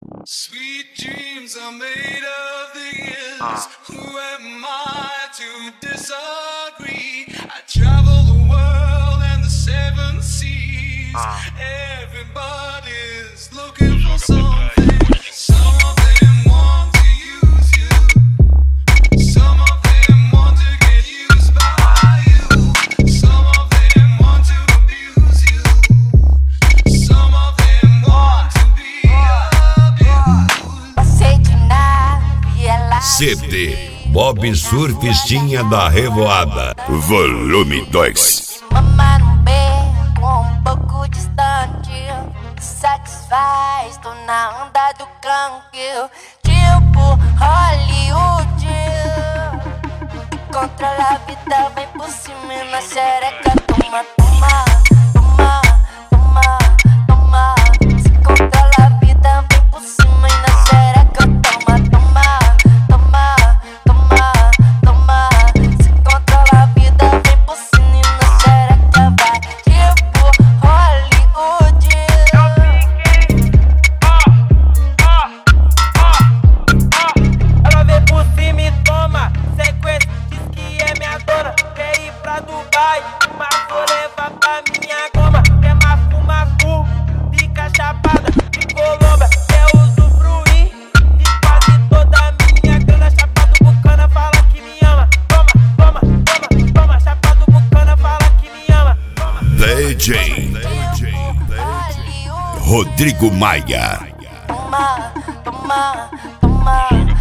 Sweet dreams are made of these. Who am I to disagree? I travel the world and the seven seas. Everybody's looking for something. Some of them want to use you. Some of them want to get used by you. Some of them want to abuse you. Some of them want to be abused. Passei de nave, ela CD Bob Surfistinha da Revoada, Volume 2. Mamar num beco um pouco distante satisfaz, tô na onda do canque. Tipo Hollywood, controla a vida, vem por cima e na xereca. Toma, toma, toma, toma, toma. Se controla a vida, vem por cima e na xereca. Toma, toma, toma, toma, toma. Se controla a vida, vem por cima e na xereca. Vai tipo Hollywood. Ela vem por cima e toma sequência, diz que é minha dona. Quer ir pra Dubai, mas vou levar pra minha goma. Quer mafu, fica chapada de Colômbia. Quer usufruir de quase toda a minha grana. Chapado Bucana fala que me ama. Toma, toma, toma, toma. Chapado Bucana fala que me ama. Toma. DJ Rodrigo Maia. Toma, toma, toma.